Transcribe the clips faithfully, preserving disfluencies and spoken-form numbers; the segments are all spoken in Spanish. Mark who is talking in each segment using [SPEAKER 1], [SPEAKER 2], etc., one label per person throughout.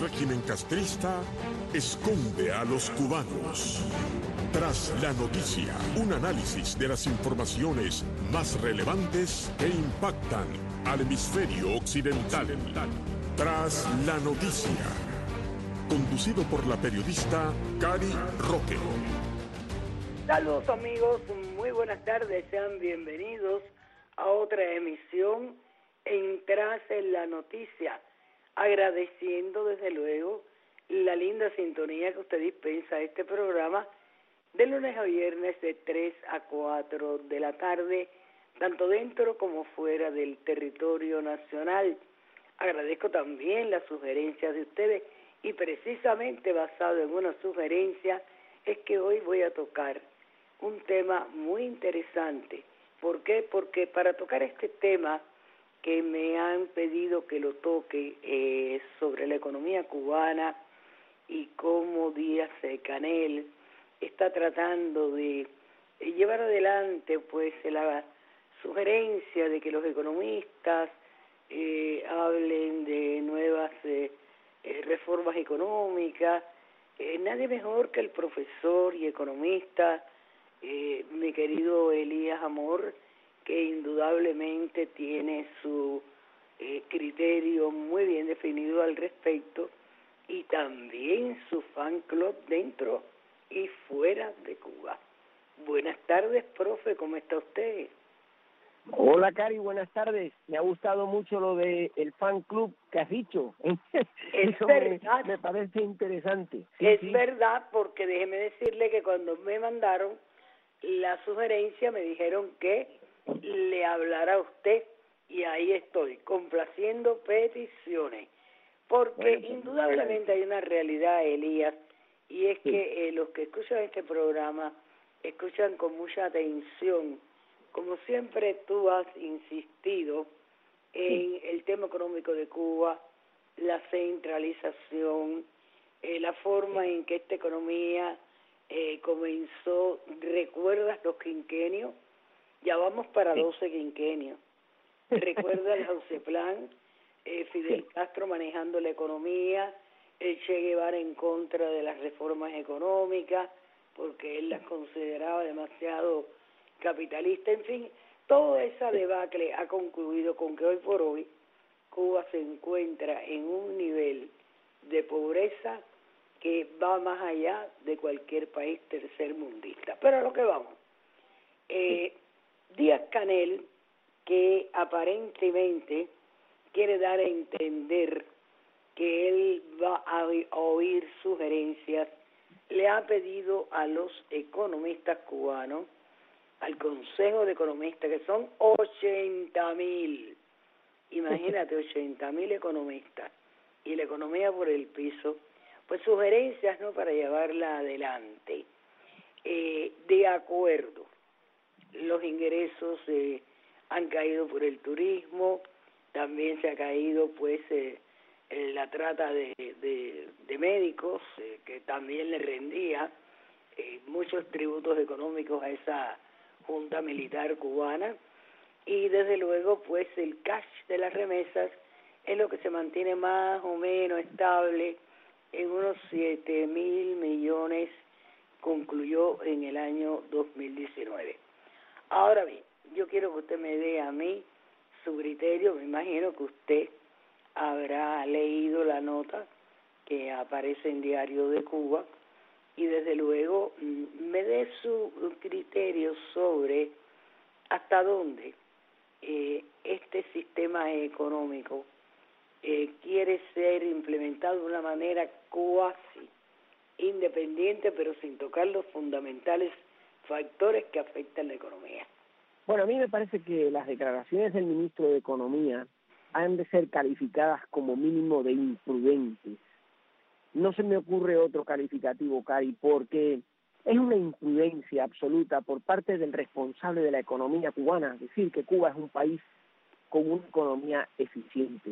[SPEAKER 1] régimen castrista esconde a los cubanos. Tras la noticia, un análisis de las informaciones más relevantes que impactan al hemisferio occidental. Tras la noticia, conducido por la periodista Cari Roque.
[SPEAKER 2] Saludos amigos, muy buenas tardes, sean bienvenidos a otra emisión en Tras la Noticia, agradeciendo desde luego la linda sintonía que usted dispensa a este programa de lunes a viernes de tres a cuatro de la tarde, tanto dentro como fuera del territorio nacional. Agradezco también las sugerencias de ustedes y precisamente basado en una sugerencia es que hoy voy a tocar un tema muy interesante. ¿Por qué? Porque para tocar este tema que me han pedido que lo toque eh, sobre la economía cubana y cómo Díaz-Canel está tratando de llevar adelante pues la sugerencia de que los economistas eh, hablen de nuevas eh, eh, reformas económicas. Eh, nadie mejor que el profesor y economista Eh, mi querido Elías Amor, que indudablemente tiene su eh, criterio muy bien definido al respecto y también su fan club dentro y fuera de Cuba. Buenas tardes, profe, ¿cómo está usted?
[SPEAKER 3] Hola, Cari, buenas tardes. Me ha gustado mucho lo de el fan club que has dicho.
[SPEAKER 2] Es
[SPEAKER 3] Eso
[SPEAKER 2] verdad.
[SPEAKER 3] Me, me parece interesante. Sí,
[SPEAKER 2] es
[SPEAKER 3] sí.
[SPEAKER 2] verdad, porque déjeme decirle que cuando me mandaron la sugerencia me dijeron que le hablara a usted y ahí estoy, complaciendo peticiones, porque bueno, indudablemente hay una realidad, Elías, y es sí. que eh, los que escuchan este programa escuchan con mucha atención, como siempre tú has insistido en sí. el tema económico de Cuba, la centralización, eh, la forma sí. en que esta economía Eh, comenzó, ¿recuerdas los quinquenios? Ya vamos para sí. doce quinquenios. ¿Recuerdas el Jauceplan? Eh, Fidel sí. Castro manejando la economía, el Che Guevara en contra de las reformas económicas, porque él las consideraba demasiado capitalistas, en fin, toda esa debacle ha concluido con que hoy por hoy Cuba se encuentra en un nivel de pobreza que va más allá de cualquier país tercermundista. Pero a lo que vamos. Eh, Díaz-Canel, que aparentemente quiere dar a entender que él va a oír sugerencias, le ha pedido a los economistas cubanos, al Consejo de Economistas, que son ochenta mil, imagínate, ochenta mil economistas, y la economía por el piso, pues sugerencias, ¿no?, para llevarla adelante. Eh, de acuerdo, los ingresos eh, han caído por el turismo, también se ha caído pues eh, eh, la trata de, de, de médicos, eh, que también le rendía eh, muchos tributos económicos a esa junta militar cubana, y desde luego pues el cash de las remesas es lo que se mantiene más o menos estable en unos siete mil millones, concluyó en el año dos mil diecinueve. Ahora bien, yo quiero que usted me dé a mí su criterio. Me imagino que usted habrá leído la nota que aparece en Diario de Cuba y desde luego me dé su criterio sobre hasta dónde eh, este sistema económico Eh, quiere ser implementado de una manera cuasi independiente, pero sin tocar los fundamentales factores que afectan la economía.
[SPEAKER 3] Bueno, a mí me parece que las declaraciones del ministro de Economía han de ser calificadas como mínimo de imprudentes. No se me ocurre otro calificativo, Cari, porque es una imprudencia absoluta por parte del responsable de la economía cubana decir que Cuba es un país con una economía eficiente.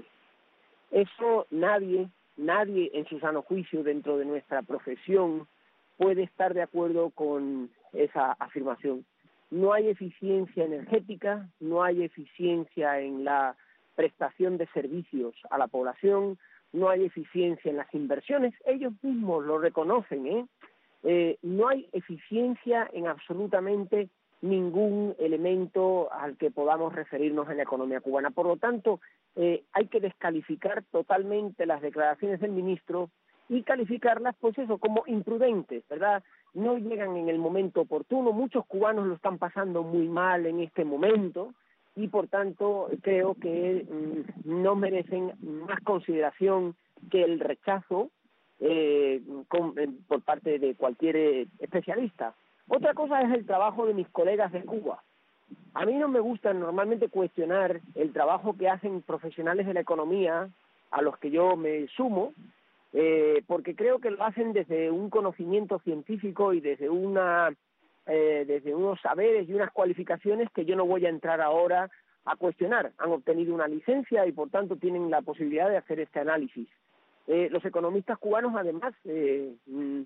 [SPEAKER 3] Eso nadie, nadie en su sano juicio dentro de nuestra profesión puede estar de acuerdo con esa afirmación. No hay eficiencia energética, no hay eficiencia en la prestación de servicios a la población, no hay eficiencia en las inversiones, ellos mismos lo reconocen, ¿eh? Eh, no hay eficiencia en absolutamente ningún elemento al que podamos referirnos en la economía cubana. Por lo tanto, eh, hay que descalificar totalmente las declaraciones del ministro y calificarlas, pues eso, como imprudentes, ¿verdad? No llegan en el momento oportuno, muchos cubanos lo están pasando muy mal en este momento, y por tanto creo que mmm, no merecen más consideración que el rechazo eh, con, eh, por parte de cualquier eh, especialista. Otra cosa es el trabajo de mis colegas de Cuba. A mí no me gusta normalmente cuestionar el trabajo que hacen profesionales de la economía, a los que yo me sumo, eh, porque creo que lo hacen desde un conocimiento científico y desde una Eh, desde unos saberes y unas cualificaciones que yo no voy a entrar ahora a cuestionar. Han obtenido una licencia y por tanto tienen la posibilidad de hacer este análisis. Eh, los economistas cubanos además eh,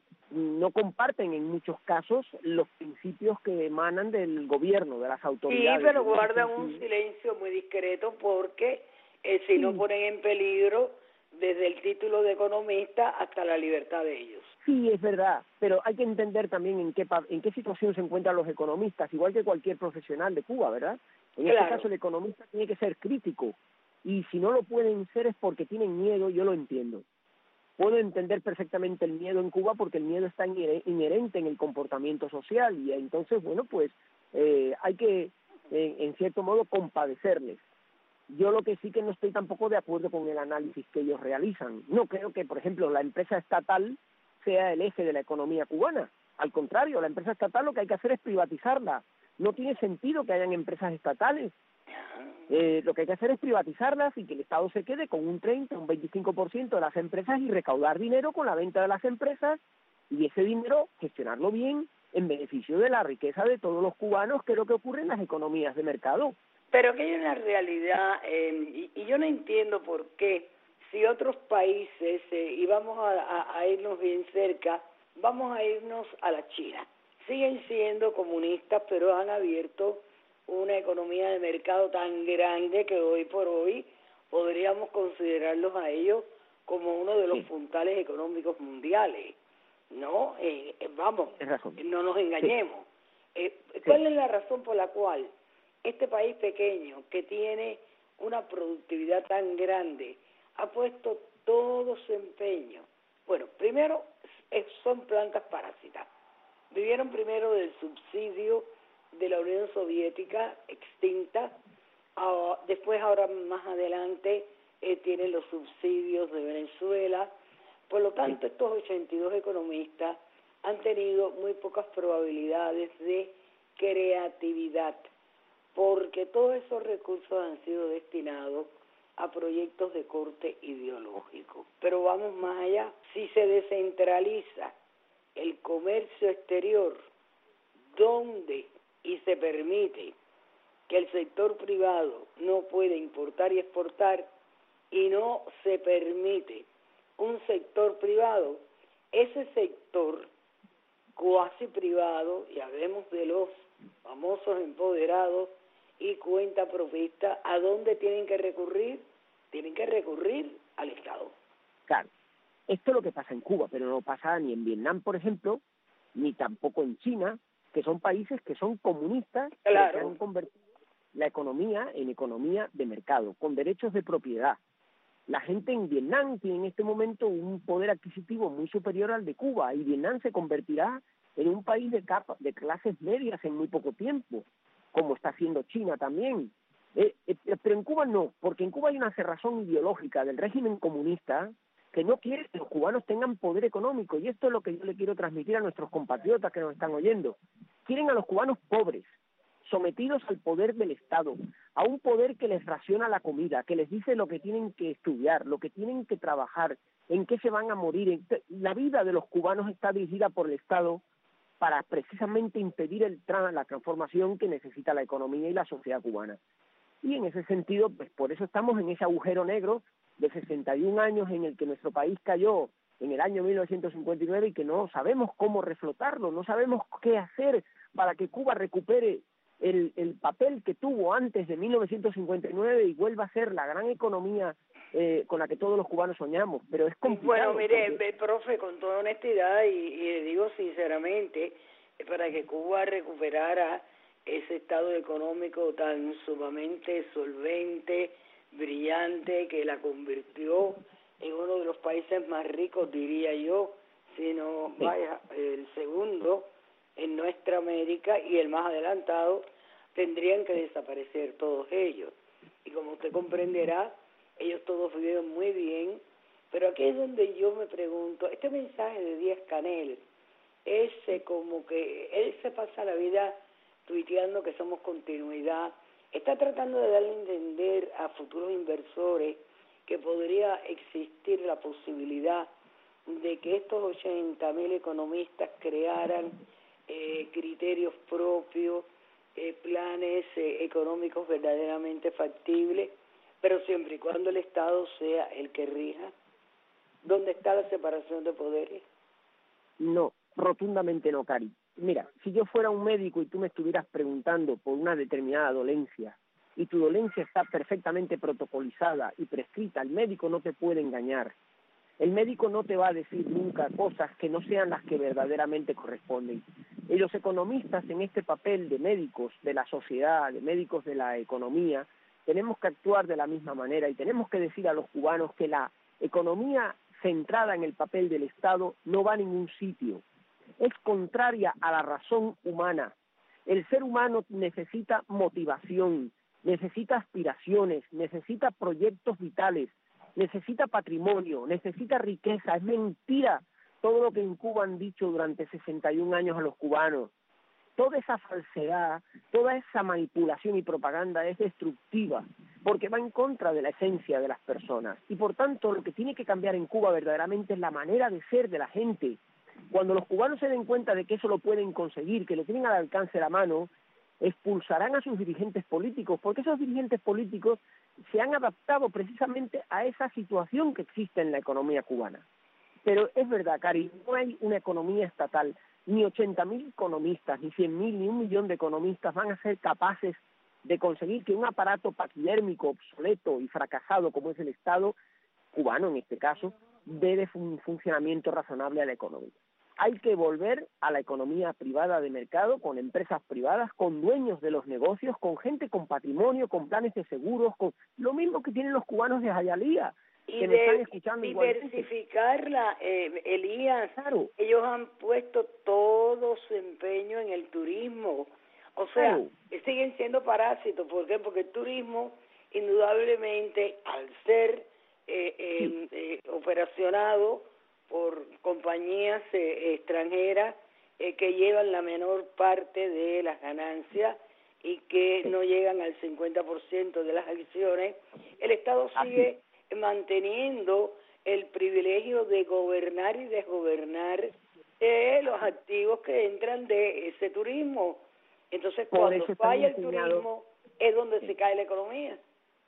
[SPEAKER 3] no comparten en muchos casos los principios que emanan del gobierno, de las autoridades.
[SPEAKER 2] Sí, pero guardan un silencio muy discreto porque eh, si sí. no ponen en peligro desde el título de economista hasta la libertad de ellos.
[SPEAKER 3] Sí, es verdad, pero hay que entender también en qué en qué situación se encuentran los economistas, igual que cualquier profesional de Cuba, ¿verdad? En claro. este caso el economista tiene que ser crítico, y si no lo pueden ser es porque tienen miedo, yo lo entiendo. Puedo entender perfectamente el miedo en Cuba porque el miedo está inherente en el comportamiento social, y entonces, bueno, pues eh, hay que, eh, en cierto modo, compadecerles. Yo lo que sí que no estoy tampoco de acuerdo con el análisis que ellos realizan. No creo que, por ejemplo, la empresa estatal sea el eje de la economía cubana. Al contrario, la empresa estatal lo que hay que hacer es privatizarla. No tiene sentido que hayan empresas estatales. Eh, lo que hay que hacer es privatizarlas y que el Estado se quede con un treinta, un veinticinco por ciento de las empresas y recaudar dinero con la venta de las empresas, y ese dinero gestionarlo bien en beneficio de la riqueza de todos los cubanos, que es lo que ocurre en las economías de mercado.
[SPEAKER 2] Pero que hay una realidad, eh, y, y yo no entiendo por qué, si otros países, eh, y vamos a, a, a irnos bien cerca, vamos a irnos a la China. Siguen siendo comunistas, pero han abierto una economía de mercado tan grande que hoy por hoy podríamos considerarlos a ellos como uno de los puntales económicos mundiales. No, eh, vamos, no nos engañemos. Eh, ¿Cuál es la razón por la cual este país pequeño, que tiene una productividad tan grande, ha puesto todo su empeño? Bueno, primero son plantas parásitas. Vivieron primero del subsidio de la Unión Soviética extinta, uh, después ahora más adelante eh, tienen los subsidios de Venezuela. Por lo tanto, estos ochenta y dos economistas han tenido muy pocas probabilidades de creatividad, porque todos esos recursos han sido destinados a proyectos de corte ideológico. Pero vamos más allá. Si se descentraliza el comercio exterior, ¿dónde y se permite que el sector privado no puede importar y exportar, y no se permite un sector privado, ese sector cuasi privado, y hablemos de los famosos empoderados y cuentapropistas, ¿a dónde tienen que recurrir? Tienen que recurrir al Estado.
[SPEAKER 3] Claro, esto es lo que pasa en Cuba, pero no pasa ni en Vietnam, por ejemplo, ni tampoco en China, que son países que son comunistas,
[SPEAKER 2] claro,
[SPEAKER 3] que han convertido la economía en economía de mercado, con derechos de propiedad. La gente en Vietnam tiene en este momento un poder adquisitivo muy superior al de Cuba, y Vietnam se convertirá en un país de, capa, de clases medias en muy poco tiempo, como está haciendo China también. Eh, eh, pero en Cuba no, porque en Cuba hay una cerrazón ideológica del régimen comunista que no quiere que los cubanos tengan poder económico, y esto es lo que yo le quiero transmitir a nuestros compatriotas que nos están oyendo. Quieren a los cubanos pobres, sometidos al poder del Estado, a un poder que les raciona la comida, que les dice lo que tienen que estudiar, lo que tienen que trabajar, en qué se van a morir. La vida de los cubanos está dirigida por el Estado para precisamente impedir el tra- la transformación que necesita la economía y la sociedad cubana. Y en ese sentido, pues por eso estamos en ese agujero negro de sesenta y un años en el que nuestro país cayó en el año mil novecientos cincuenta y nueve, y que no sabemos cómo reflotarlo, no sabemos qué hacer para que Cuba recupere el, el papel que tuvo antes de mil novecientos cincuenta y nueve y vuelva a ser la gran economía eh, con la que todos los cubanos soñamos, pero es complicado.
[SPEAKER 2] Bueno, mire,
[SPEAKER 3] porque...
[SPEAKER 2] profe, con toda honestidad y, y le digo sinceramente, para que Cuba recuperara ese estado económico tan sumamente solvente, brillante, que la convirtió en uno de los países más ricos, diría yo, sino,
[SPEAKER 3] Sí.
[SPEAKER 2] vaya, el segundo en nuestra América y el más adelantado, tendrían que desaparecer todos ellos. Y como usted comprenderá, ellos todos vivieron muy bien, pero aquí es donde yo me pregunto, este mensaje de Díaz-Canel, ese como que él se pasa la vida tuiteando que somos continuidad, está tratando de darle a entender a futuros inversores que podría existir la posibilidad de que estos ochenta mil economistas crearan eh, criterios propios, eh, planes eh, económicos verdaderamente factibles, pero siempre y cuando el Estado sea el que rija. ¿Dónde está la separación de poderes?
[SPEAKER 3] No, rotundamente no, Cari. Mira, si yo fuera un médico y tú me estuvieras preguntando por una determinada dolencia y tu dolencia está perfectamente protocolizada y prescrita, el médico no te puede engañar. El médico no te va a decir nunca cosas que no sean las que verdaderamente corresponden. Y los economistas en este papel de médicos de la sociedad, de médicos de la economía, tenemos que actuar de la misma manera y tenemos que decir a los cubanos que la economía centrada en el papel del Estado no va a ningún sitio. Es contraria a la razón humana. El ser humano necesita motivación, necesita aspiraciones, necesita proyectos vitales, necesita patrimonio, necesita riqueza. Es mentira todo lo que en Cuba han dicho durante sesenta y un años a los cubanos. Toda esa falsedad, toda esa manipulación y propaganda es destructiva, porque va en contra de la esencia de las personas. Y por tanto, lo que tiene que cambiar en Cuba verdaderamente es la manera de ser de la gente. Cuando los cubanos se den cuenta de que eso lo pueden conseguir, que lo tienen al alcance de la mano, expulsarán a sus dirigentes políticos, porque esos dirigentes políticos se han adaptado precisamente a esa situación que existe en la economía cubana. Pero es verdad, Cari, no hay una economía estatal, ni ochenta mil economistas, ni cien mil, ni un millón de economistas van a ser capaces de conseguir que un aparato paquidérmico, obsoleto y fracasado como es el Estado, cubano en este caso, dé un funcionamiento razonable a la economía. Hay que volver a la economía privada de mercado, con empresas privadas, con dueños de los negocios, con gente con patrimonio, con planes de seguros, con lo mismo que tienen los cubanos de Hialeah,
[SPEAKER 2] y
[SPEAKER 3] que
[SPEAKER 2] de
[SPEAKER 3] me están escuchando
[SPEAKER 2] diversificarla, eh, Elías.
[SPEAKER 3] Claro.
[SPEAKER 2] Ellos han puesto todo su empeño en el turismo. O sea,
[SPEAKER 3] Claro.
[SPEAKER 2] siguen siendo parásitos. ¿Por qué? Porque el turismo, indudablemente, al ser eh, eh,
[SPEAKER 3] Sí.
[SPEAKER 2] eh, operacionado por compañías eh, extranjeras eh, que llevan la menor parte de las ganancias y que no llegan al cincuenta por ciento de las acciones, el Estado sigue Así. manteniendo el privilegio de gobernar y desgobernar eh, los activos que entran de ese turismo. Entonces, por cuando falla el turismo, es donde sí. se cae la economía.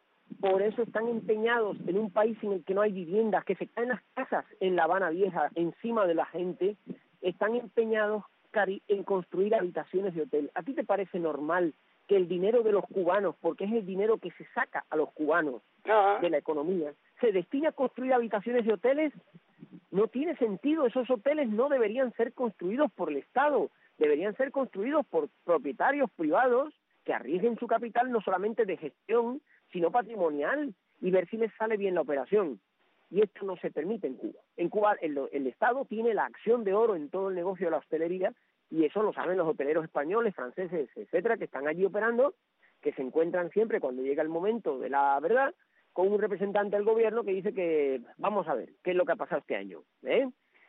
[SPEAKER 3] Por eso están empeñados en un país en el que no hay viviendas, que se caen las casas en La Habana Vieja encima de la gente, están empeñados, Cari, en construir habitaciones de hotel. ¿A ti te parece normal que el dinero de los cubanos, porque es el dinero que se saca a los cubanos Ajá. de la economía, se destine a construir habitaciones de hoteles? No tiene sentido. Esos hoteles no deberían ser construidos por el Estado, deberían ser construidos por propietarios privados que arriesguen su capital no solamente de gestión, sino patrimonial, y ver si les sale bien la operación. Y esto no se permite en Cuba. En Cuba el, el Estado tiene la acción de oro en todo el negocio de la hostelería, y eso lo saben los hoteleros españoles, franceses, etcétera, que están allí operando, que se encuentran siempre cuando llega el momento de la verdad con un representante del gobierno que dice que vamos a ver qué es lo que ha pasado este año, ¿eh?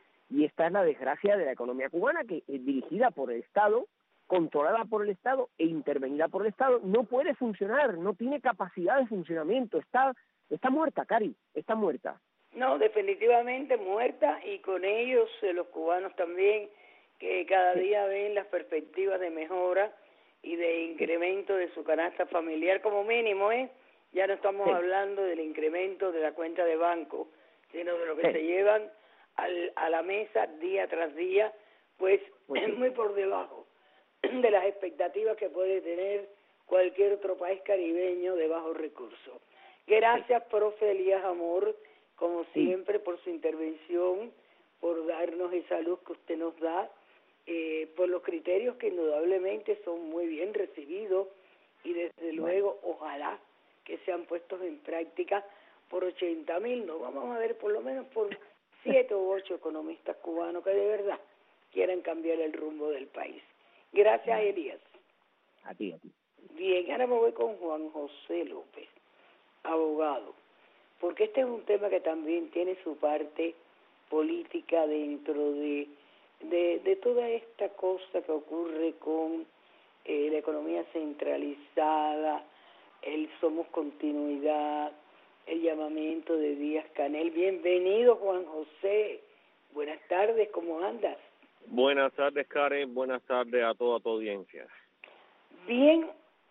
[SPEAKER 3] Y esta es la desgracia de la economía cubana, que es dirigida por el Estado, controlada por el Estado e intervenida por el Estado, no puede funcionar, no tiene capacidad de funcionamiento, está está muerta, Cari, está muerta.
[SPEAKER 2] No, definitivamente muerta, y con ellos eh, los cubanos también, que cada sí. día ven las perspectivas de mejora y de incremento de su canasta familiar como mínimo, ¿eh? Ya no estamos sí. hablando del incremento de la cuenta de banco, sino de lo que sí. se llevan al, a la mesa día tras día, pues es sí. muy por debajo de las expectativas que puede tener cualquier otro país caribeño de bajos recursos. Gracias, profe Elías Amor, como siempre, por su intervención, por darnos esa luz que usted nos da, eh, por los criterios que indudablemente son muy bien recibidos y desde luego, ojalá que sean puestos en práctica por ochenta mil, no vamos a ver por lo menos por siete u ocho economistas cubanos que de verdad quieran cambiar el rumbo del país. Gracias, Elías.
[SPEAKER 3] A ti, a ti.
[SPEAKER 2] Bien, ahora me voy con Juan José López, abogado, porque este es un tema que también tiene su parte política dentro de, de, de toda esta cosa que ocurre con eh, la economía centralizada, el somos continuidad, el llamamiento de Díaz-Canel. Bienvenido, Juan José. Buenas tardes, ¿cómo andas?
[SPEAKER 4] Buenas tardes, Karen. Buenas tardes a toda tu audiencia.
[SPEAKER 2] Bien,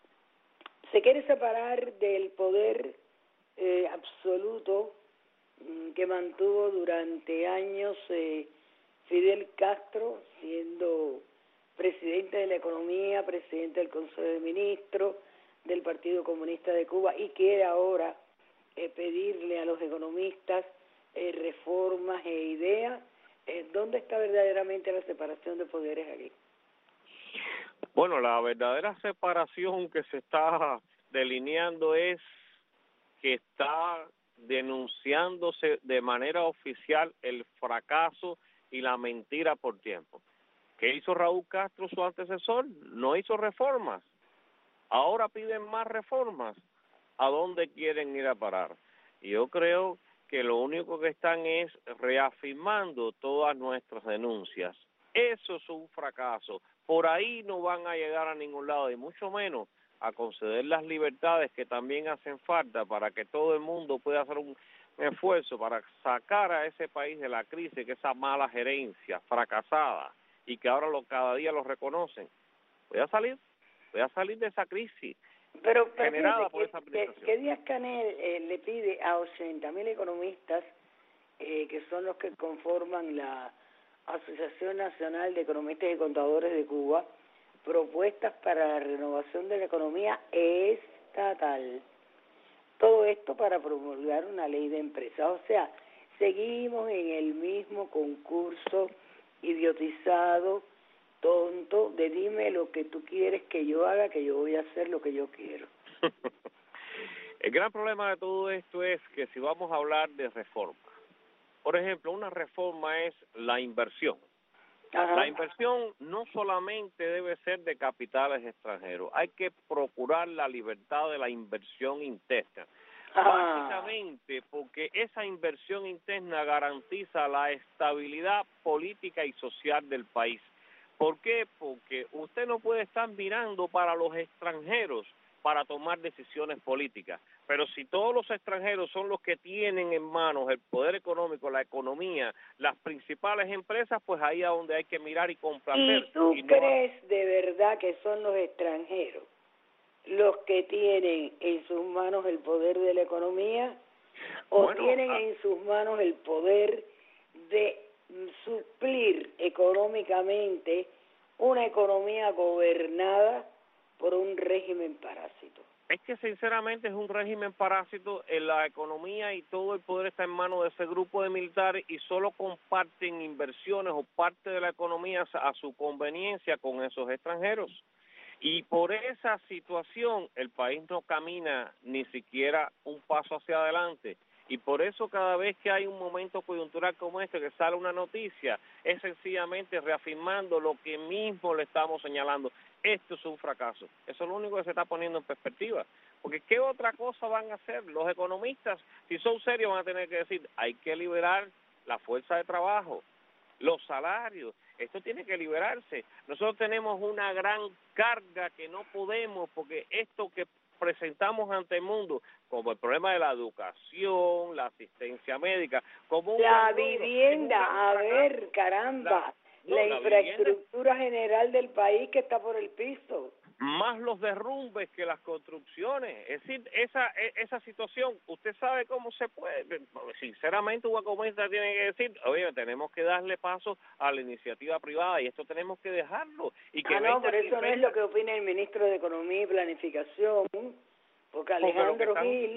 [SPEAKER 2] se quiere separar del poder eh, absoluto mm, que mantuvo durante años eh, Fidel Castro, siendo presidente de la Economía, presidente del Consejo de Ministros del Partido Comunista de Cuba, y quiere ahora eh, pedirle a los economistas eh, reformas e ideas. Eh, ¿Dónde está verdaderamente la separación de poderes aquí?
[SPEAKER 4] Bueno, la verdadera separación que se está delineando es que está denunciándose de manera oficial el fracaso y la mentira por tiempo. ¿Qué hizo Raúl Castro, su antecesor? No hizo reformas. Ahora piden más reformas. ¿A dónde quieren ir a parar? Y yo creo que lo único que están es reafirmando todas nuestras denuncias. Eso es un fracaso. Por ahí no van a llegar a ningún lado, y mucho menos a conceder las libertades que también hacen falta para que todo el mundo pueda hacer un esfuerzo para sacar a ese país de la crisis, que esa mala gerencia fracasada, y que ahora lo, cada día lo reconocen. Voy a salir, voy a salir de esa crisis.
[SPEAKER 2] Pero, pero
[SPEAKER 4] generada
[SPEAKER 2] fíjate,
[SPEAKER 4] por esa
[SPEAKER 2] que,
[SPEAKER 4] administración.
[SPEAKER 2] que Díaz-Canel eh, le pide a ochenta mil economistas, eh, que son los que conforman la Asociación Nacional de Economistas y Contadores de Cuba, propuestas para la renovación de la economía estatal. Todo esto para promulgar una ley de empresas. O sea, seguimos en el mismo concurso idiotizado, tonto, de dime lo que tú quieres que yo haga, que yo voy a hacer lo que yo quiero.
[SPEAKER 4] El gran problema de todo esto es que si vamos a hablar de reforma, por ejemplo, una reforma es la inversión.
[SPEAKER 2] Ajá.
[SPEAKER 4] La inversión no solamente debe ser de capitales extranjeros, hay que procurar la libertad de la inversión interna.
[SPEAKER 2] Ah.
[SPEAKER 4] Básicamente porque esa inversión interna garantiza la estabilidad política y social del país. ¿Por qué? Porque usted no puede estar mirando para los extranjeros para tomar decisiones políticas, pero si todos los extranjeros son los que tienen en manos el poder económico, la economía, las principales empresas, pues ahí es donde hay que mirar y complacer.
[SPEAKER 2] ¿Y tú
[SPEAKER 4] y no
[SPEAKER 2] crees a... de verdad que son los extranjeros los que tienen en sus manos el poder de la economía, o
[SPEAKER 4] bueno,
[SPEAKER 2] tienen
[SPEAKER 4] ah,
[SPEAKER 2] en sus manos el poder de suplir económicamente una economía gobernada por un régimen parásito?
[SPEAKER 4] Es que sinceramente es un régimen parásito en la economía, y todo el poder está en manos de ese grupo de militares, y solo comparten inversiones o parte de la economía a su conveniencia con esos extranjeros. Y por esa situación el país no camina ni siquiera un paso hacia adelante. Y por eso cada vez que hay un momento coyuntural como este, que sale una noticia, es sencillamente reafirmando lo que mismo le estamos señalando. Esto es un fracaso. Eso es lo único que se está poniendo en perspectiva. Porque ¿qué otra cosa van a hacer? Los economistas, si son serios, van a tener que decir, hay que liberar la fuerza de trabajo, los salarios. Esto tiene que liberarse. Nosotros tenemos una gran carga que no podemos, porque esto que presentamos ante el mundo, como el problema de la educación, la asistencia médica, como un
[SPEAKER 2] la
[SPEAKER 4] gran
[SPEAKER 2] vivienda,
[SPEAKER 4] logro,
[SPEAKER 2] a ver, caramba,
[SPEAKER 4] la, no,
[SPEAKER 2] la
[SPEAKER 4] la
[SPEAKER 2] infraestructura
[SPEAKER 4] vivienda,
[SPEAKER 2] general del país que está por el piso.
[SPEAKER 4] Más los derrumbes que las construcciones. Es decir, esa esa situación, usted sabe cómo se puede. Sinceramente, un economista tiene que decir, oye, tenemos que darle paso a la iniciativa privada, y esto tenemos que dejarlo. Y que
[SPEAKER 2] ah, no, por eso no es lo
[SPEAKER 4] que
[SPEAKER 2] que opina el ministro de Economía y Planificación, porque Alejandro
[SPEAKER 4] están...
[SPEAKER 2] Gil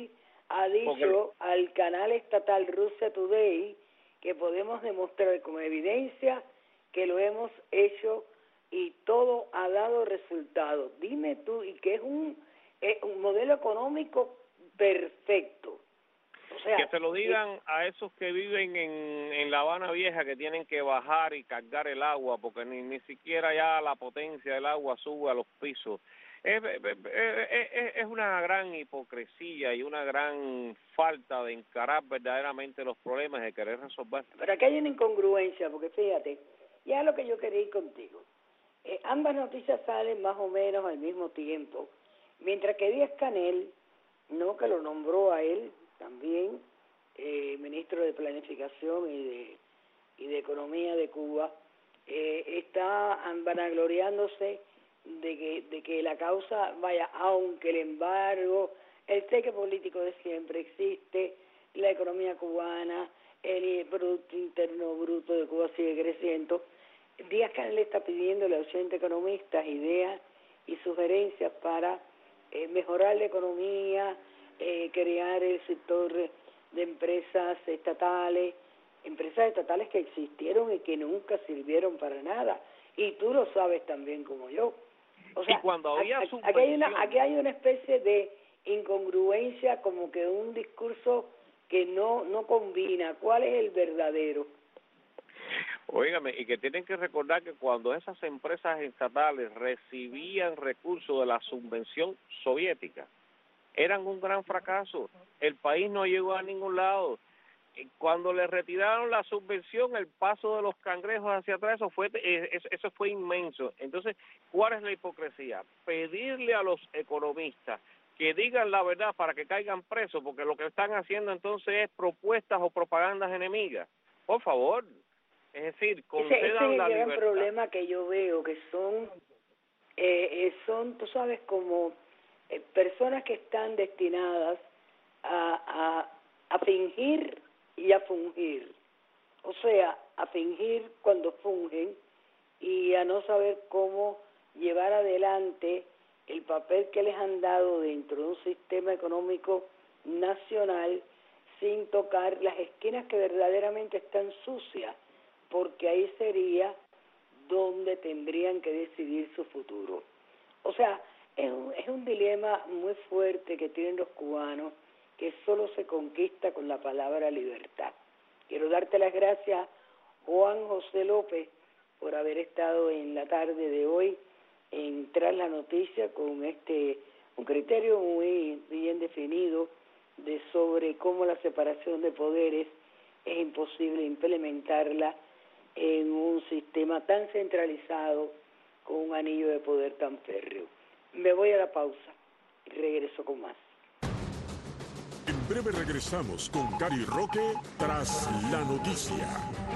[SPEAKER 2] ha dicho Porque... al canal estatal Russia Today que podemos demostrar con evidencia que lo hemos hecho y todo ha dado resultado. Dime tú, y que es un, es un modelo económico perfecto. O sea,
[SPEAKER 4] que se lo digan a esos que viven en, en La Habana Vieja, que tienen que bajar y cargar el agua, porque ni, ni siquiera ya la potencia del agua sube a los pisos. Es, es, es una gran hipocresía y una gran falta de encarar verdaderamente los problemas y de querer resolver.
[SPEAKER 2] Pero aquí hay una incongruencia, porque fíjate, ya lo que yo quería ir contigo. Eh, ambas noticias salen más o menos al mismo tiempo, mientras que Díaz-Canel, no, que lo nombró a él también, eh, ministro de Planificación y de, y de Economía de Cuba, eh, está vanagloriándose de que, de que la causa, vaya, aunque el embargo, el cheque político de siempre existe, la economía cubana, el Producto Interno Bruto de Cuba sigue creciendo. Díaz-Canel está pidiéndole a ochenta economistas ideas y sugerencias para eh, mejorar la economía, eh, crear el sector de empresas estatales, empresas estatales que existieron y que nunca sirvieron para nada. Y tú lo sabes también como yo. O sea,
[SPEAKER 4] y cuando había
[SPEAKER 2] aquí, aquí hay una aquí hay una especie de incongruencia, como que un discurso que no no combina. ¿Cuál es el verdadero?
[SPEAKER 4] Óigame, y que tienen que recordar que cuando esas empresas estatales recibían recursos de la subvención soviética, eran un gran fracaso. El país no llegó a ningún lado. Cuando le retiraron la subvención, el paso de los cangrejos hacia atrás, eso fue eso fue inmenso. Entonces, ¿cuál es la hipocresía? Pedirle a los economistas que digan la verdad para que caigan presos, porque lo que están haciendo entonces es propuestas o propagandas enemigas. Por favor, es decir, concedan
[SPEAKER 2] ese, ese es el
[SPEAKER 4] la
[SPEAKER 2] gran
[SPEAKER 4] libertad.
[SPEAKER 2] problema que yo veo, que son, eh, son, tú sabes, como eh, personas que están destinadas a, a, a fingir y a fungir, o sea, a fingir cuando fungen y a no saber cómo llevar adelante el papel que les han dado dentro de un sistema económico nacional sin tocar las esquinas que verdaderamente están sucias, porque ahí sería donde tendrían que decidir su futuro. O sea, es un, es un dilema muy fuerte que tienen los cubanos, que solo se conquista con la palabra libertad. Quiero darte las gracias, Juan José López, por haber estado en la tarde de hoy en Tras la Noticia con este un criterio muy bien definido de sobre cómo la separación de poderes es imposible implementarla en un sistema tan centralizado con un anillo de poder tan férreo. Me voy a la pausa y regreso con más.
[SPEAKER 1] En breve regresamos con Cari Roque Tras la Noticia.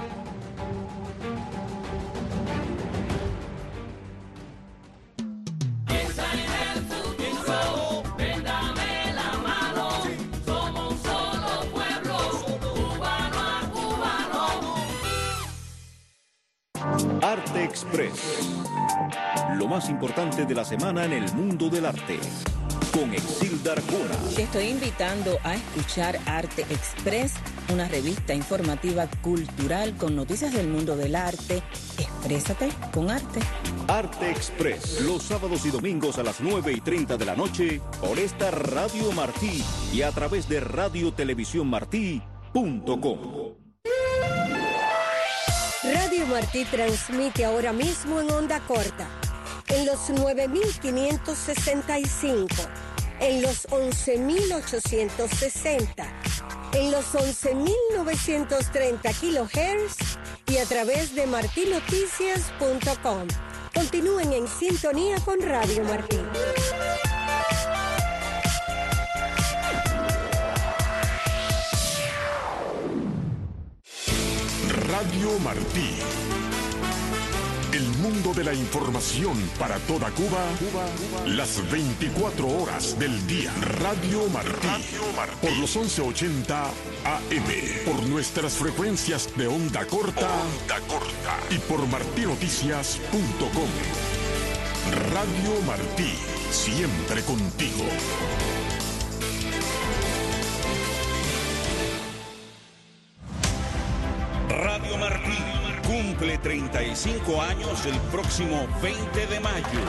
[SPEAKER 5] Arte Express. Lo más importante de la semana en el mundo del arte. Con Exilda Arjona.
[SPEAKER 6] Te estoy invitando a escuchar Arte Express, una revista informativa cultural con noticias del mundo del arte. Exprésate con arte.
[SPEAKER 5] Arte Express, los sábados y domingos a las nueve y treinta de la noche por esta Radio Martí y a través de radio televisión martí punto com.
[SPEAKER 7] Radio Martí transmite ahora mismo en onda corta, en los nueve mil quinientos sesenta y cinco, en los once mil ochocientos sesenta, en los once mil novecientos treinta kilohertz y a través de martí noticias punto com. Continúen en sintonía con Radio Martí.
[SPEAKER 1] Radio Martí. El mundo de la información para toda Cuba, las veinticuatro horas del día. Radio Martí. Radio Martí. Por los once ochenta A M. Por nuestras frecuencias de onda corta. Onda corta. Y por martí noticias punto com. Radio Martí. Siempre contigo.
[SPEAKER 5] cumple treinta y cinco años el próximo veinte de mayo.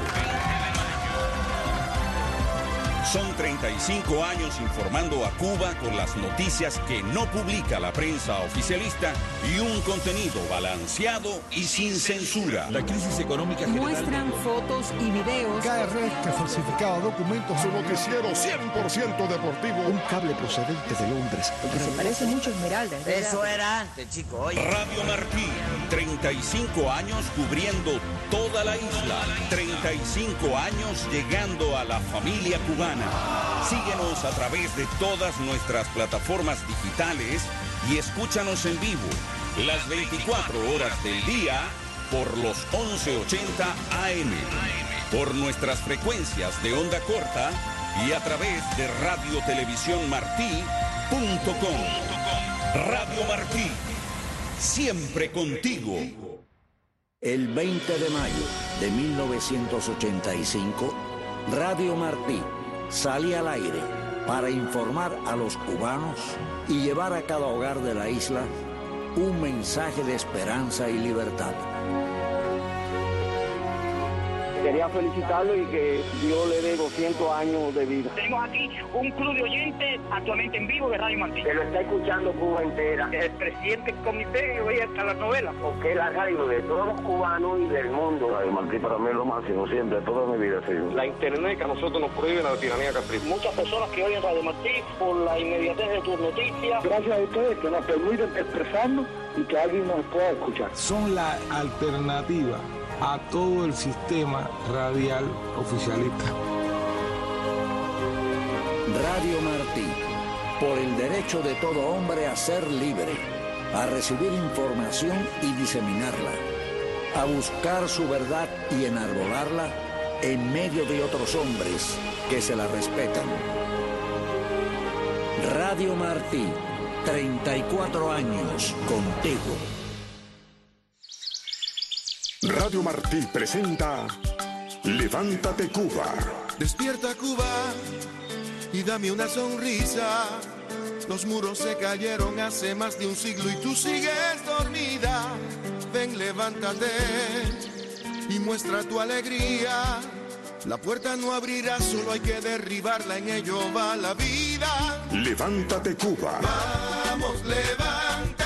[SPEAKER 5] Son treinta y cinco años informando a Cuba con las noticias que no publica la prensa oficialista y un contenido balanceado y sin censura.
[SPEAKER 8] La crisis económica general...
[SPEAKER 9] Muestran fotos y videos.
[SPEAKER 10] K R que falsificaba documentos.
[SPEAKER 1] Su noticiero cien por ciento deportivo.
[SPEAKER 10] Un cable procedente de Londres.
[SPEAKER 9] Porque se parece mucho a Esmeralda.
[SPEAKER 11] Eso era antes, chico. Oye.
[SPEAKER 5] Radio Martí, treinta y cinco años cubriendo toda la isla. treinta y cinco años llegando a la familia cubana. Síguenos a través de todas nuestras plataformas digitales y escúchanos en vivo las veinticuatro horas del día por los once ochenta A M, por nuestras frecuencias de onda corta y a través de radio televisión martí punto com. Radio Martí, siempre contigo.
[SPEAKER 12] El veinte de mayo de mil novecientos ochenta y cinco, Radio Martí salía al aire para informar a los cubanos y llevar a cada hogar de la isla un mensaje de esperanza y libertad.
[SPEAKER 3] Quería felicitarlo y que Dios le dé doscientos años de vida.
[SPEAKER 13] Tenemos aquí un club de oyentes actualmente en vivo de Radio Martí.
[SPEAKER 3] Que lo está escuchando Cuba entera.
[SPEAKER 13] El presidente del comité y oye hasta las novelas.
[SPEAKER 3] Porque es la radio de todos los cubanos y del mundo.
[SPEAKER 14] Radio Martí para mí es lo máximo, siempre, toda mi vida ha sido.
[SPEAKER 15] La internet que a nosotros nos prohíbe la tiranía capricha.
[SPEAKER 13] Muchas personas que oyen Radio Martí por la inmediatez de tus noticias.
[SPEAKER 3] Gracias a ustedes que nos permiten expresarnos y que alguien nos pueda escuchar.
[SPEAKER 10] Son la alternativa a todo el sistema radial oficialista.
[SPEAKER 12] Radio Martí, por el derecho de todo hombre a ser libre, a recibir información y diseminarla, a buscar su verdad y enarbolarla en medio de otros hombres que se la respetan. Radio Martí, treinta y cuatro años contigo.
[SPEAKER 1] Radio Martí presenta Levántate Cuba.
[SPEAKER 16] Despierta Cuba y dame una sonrisa. Los muros se cayeron hace más de un siglo y tú sigues dormida. Ven, levántate y muestra tu alegría. La puerta no abrirá, solo hay que derribarla, en ello va la vida.
[SPEAKER 1] Levántate Cuba.
[SPEAKER 16] Vamos, levántate.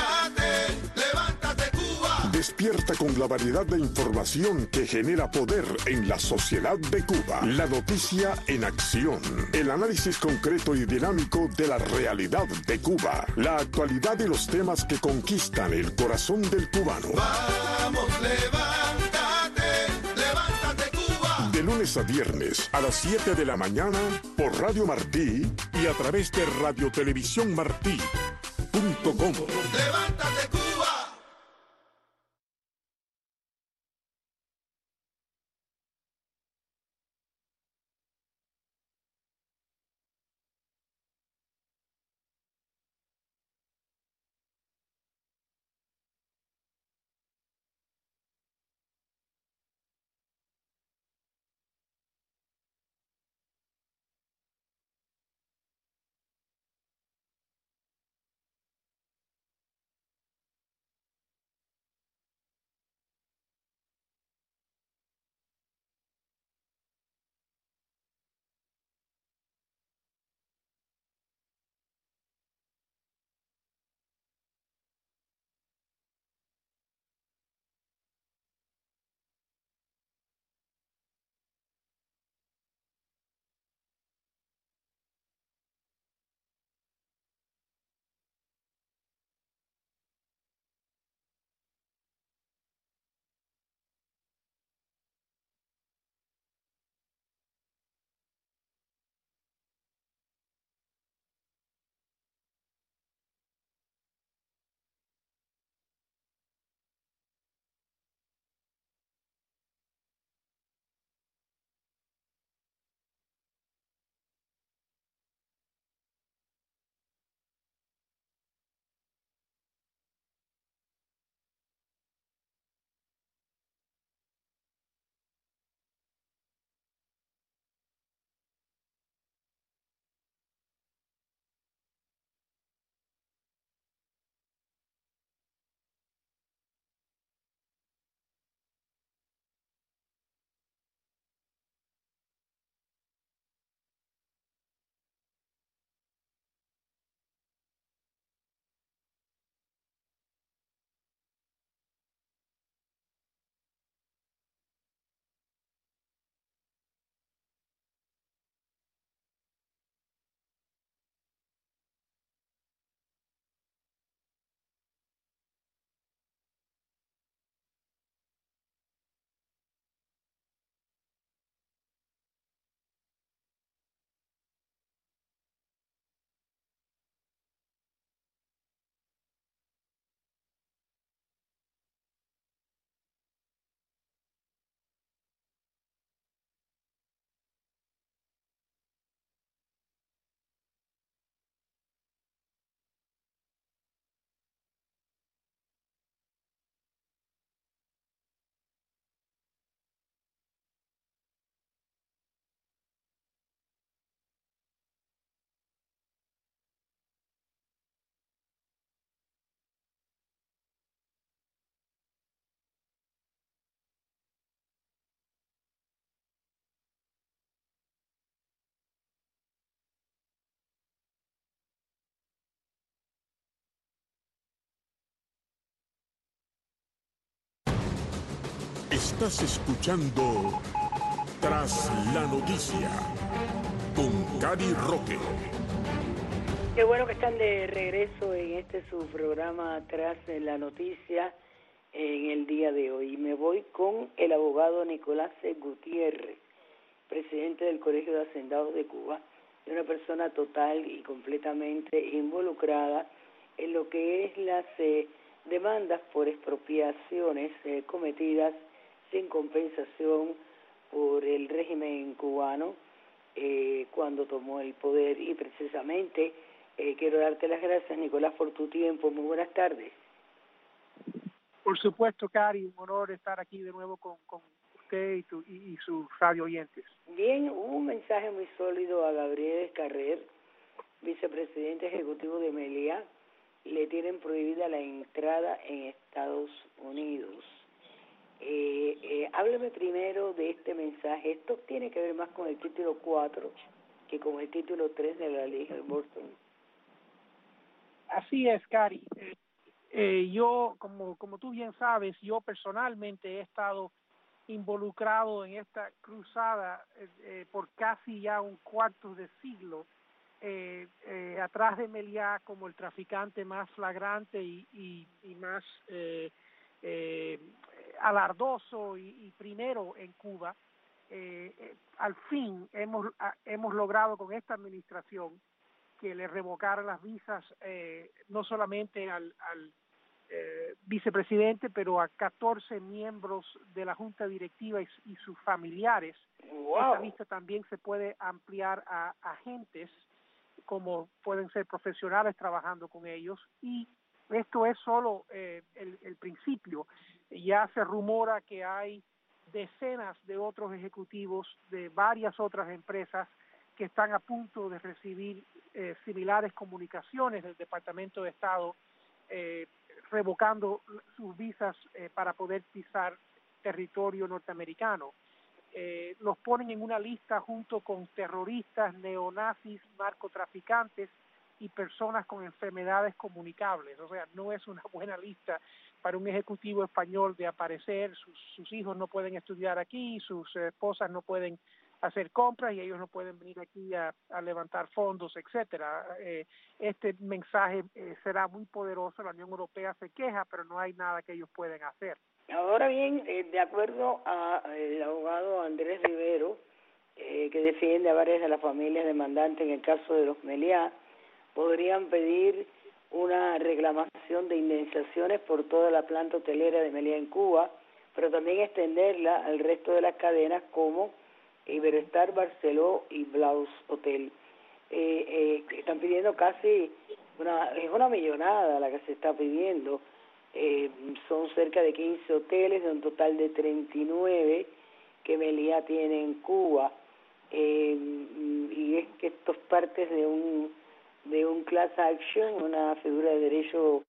[SPEAKER 1] Despierta con la variedad de información que genera poder en la sociedad de Cuba. La noticia en acción. El análisis concreto y dinámico de la realidad de Cuba. La actualidad y los temas que conquistan el corazón del cubano.
[SPEAKER 16] Vamos, levántate, levántate Cuba.
[SPEAKER 1] De lunes a viernes a las siete de la mañana por Radio Martí y a través de radio televisión martí punto com.
[SPEAKER 16] Levántate Cuba.
[SPEAKER 1] Estás escuchando Tras la Noticia con Cari Roque.
[SPEAKER 2] Qué bueno que están de regreso en este su programa Tras la Noticia en el día de hoy. Me voy con el abogado Nicolás Gutiérrez, presidente del Colegio de Hacendados de Cuba, y una persona total y completamente involucrada en lo que es las eh, demandas por expropiaciones eh, cometidas sin compensación por el régimen cubano eh, cuando tomó el poder. Y precisamente eh, quiero darte las gracias, Nicolás, por tu tiempo. Muy buenas tardes.
[SPEAKER 8] Por supuesto, Cari, un honor estar aquí de nuevo con, con usted y, tu, y, y sus radio oyentes.
[SPEAKER 2] Bien, un mensaje muy sólido a Gabriel Escarrer, vicepresidente ejecutivo de Meliá. Le tienen prohibida la entrada en Estados Unidos. Eh, eh, hábleme primero de este mensaje. Esto tiene que ver más con el título cuatro que con el título tres de la ley Helms-Burton.
[SPEAKER 8] Así es, Cari. Eh, eh, yo, como, como tú bien sabes, yo personalmente he estado involucrado en esta cruzada eh, eh, por casi ya un cuarto de siglo, eh, eh, atrás de Meliá como el traficante más flagrante y, y, y más eh, eh, alardoso y, y primero en Cuba. Eh, eh, al fin hemos, a, hemos logrado con esta administración que le revocaran las visas eh, no solamente al, al eh, vicepresidente, pero a catorce miembros de la junta directiva y, y sus familiares.
[SPEAKER 2] Wow.
[SPEAKER 8] Esta visa también se puede ampliar a agentes, como pueden ser profesionales trabajando con ellos, y esto es solo eh, el, el principio. Ya se rumora que hay decenas de otros ejecutivos de varias otras empresas que están a punto de recibir eh, similares comunicaciones del Departamento de Estado eh, revocando sus visas eh, para poder pisar territorio norteamericano. Eh, los ponen en una lista junto con terroristas, neonazis, narcotraficantes y personas con enfermedades comunicables. O sea, no es una buena lista para un ejecutivo español de aparecer. Sus, sus hijos no pueden estudiar aquí, sus esposas no pueden hacer compras y ellos no pueden venir aquí a, a levantar fondos, etcétera. Eh, este mensaje eh, será muy poderoso. La Unión Europea se queja, pero no hay nada que ellos pueden hacer.
[SPEAKER 2] Ahora bien, eh, de acuerdo al abogado Andrés Rivero, eh, que defiende a varias de las familias demandantes en el caso de los Meliá, podrían pedir una reclamación de indemnizaciones por toda la planta hotelera de Meliá en Cuba, pero también extenderla al resto de las cadenas como Iberostar, Barceló y Blaus Hotel. Eh, eh, están pidiendo casi, una, es una millonada la que se está pidiendo. Eh, son cerca de quince hoteles de un total de treinta y nueve que Meliá tiene en Cuba, eh, y es que esto es parte de un de un class action, una figura de derecho.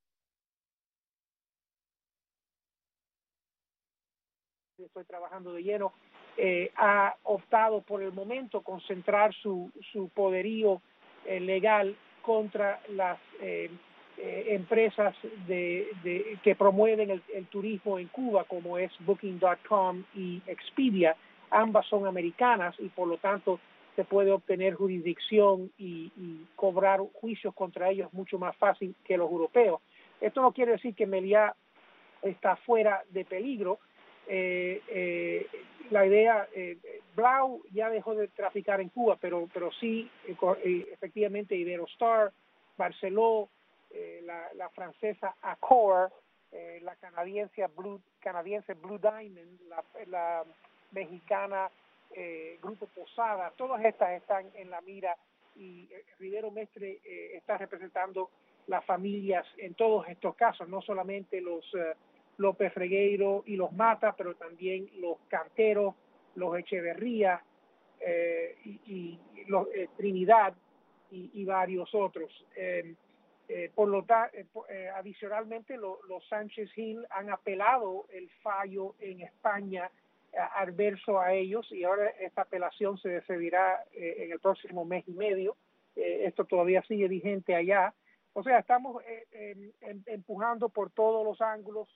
[SPEAKER 8] Estoy trabajando de lleno, eh, ha optado por el momento concentrar su, su poderío eh, legal contra las eh, eh, empresas de, de que promueven el, el turismo en Cuba, como es Booking punto com y Expedia. Ambas son americanas y por lo tanto se puede obtener jurisdicción y, y cobrar juicios contra ellos mucho más fácil que los europeos. Esto no quiere decir que Meliá está fuera de peligro. Eh, eh, la idea, eh, Blau ya dejó de traficar en Cuba, pero pero sí, eh, efectivamente, Iberostar, Barceló, eh, la, la francesa Accor, eh, la canadiense Blue, canadiense Blue Diamond, la, la mexicana eh, Grupo Posada, todas estas están en la mira y eh, Rivero Mestre eh, está representando las familias en todos estos casos, no solamente los eh, López Regueiro y los Mata, pero también los Canteros, los Echeverría eh, y, y los eh, Trinidad y, y varios otros. Eh, eh, por lo tanto, eh, eh, adicionalmente, lo, los Sánchez Gil han apelado el fallo en España eh, adverso a ellos y ahora esta apelación se decidirá eh, en el próximo mes y medio. Eh, esto todavía sigue vigente allá. O sea, estamos eh, eh, empujando por todos los ángulos.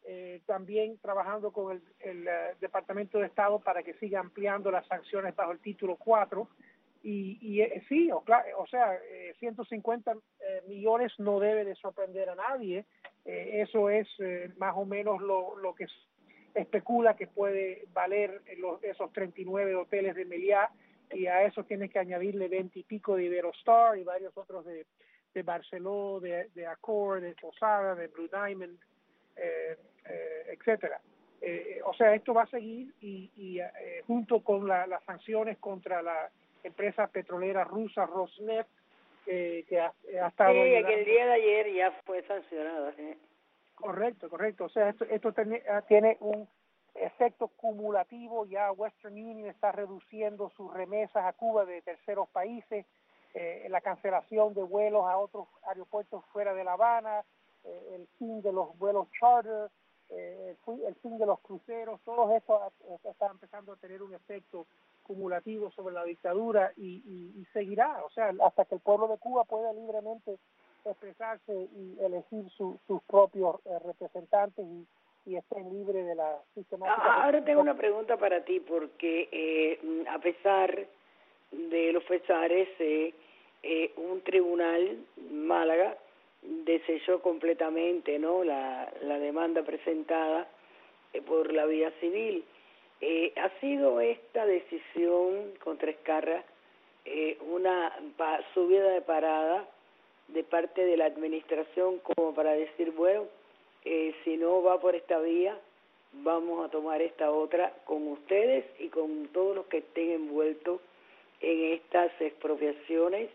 [SPEAKER 8] eh, también trabajando con el, el uh, Departamento de Estado para que siga ampliando las sanciones bajo el título cuatro. Y, y eh, sí, o, o sea, eh, ciento cincuenta eh, millones no debe de sorprender a nadie. Eh, eso es eh, más o menos lo, lo que especula que puede valer los, esos treinta y nueve hoteles de Meliá, y a eso tienes que añadirle veinte y pico de Iberostar y varios otros de, de Barceló, de, de Accor, de Posada, de Blue Diamond, eh, eh, etcétera. Eh, o sea, esto va a seguir y, y eh, junto con la, las sanciones contra la empresa petrolera rusa Rosneft, eh, que ha, ha estado...
[SPEAKER 2] Sí,
[SPEAKER 8] ayudando.
[SPEAKER 2] que el día de ayer ya fue sancionada. ¿eh?
[SPEAKER 8] Correcto, correcto. O sea, esto, esto tiene, tiene un efecto cumulativo. Ya Western Union está reduciendo sus remesas a Cuba de terceros países, eh, la cancelación de vuelos a otros aeropuertos fuera de La Habana, eh, el fin de los vuelos charter, eh, el, el fin de los cruceros, todo esto está empezando a tener un efecto cumulativo sobre la dictadura y, y, y seguirá, o sea, hasta que el pueblo de Cuba pueda libremente expresarse y elegir su, sus propios eh, representantes y, y estén libres de la sistemática.
[SPEAKER 2] Ahora tengo una pregunta para ti, porque eh, a pesar de los pesares, eh, eh, un tribunal, Málaga, desechó completamente, ¿no?, la, la demanda presentada eh, por la vía civil. Eh, ¿Ha sido esta decisión contra Ezcarra eh, una pa subida de parada de parte de la administración como para decir, bueno, eh, si no va por esta vía, vamos a tomar esta otra con ustedes y con todos los que estén envueltos en estas expropiaciones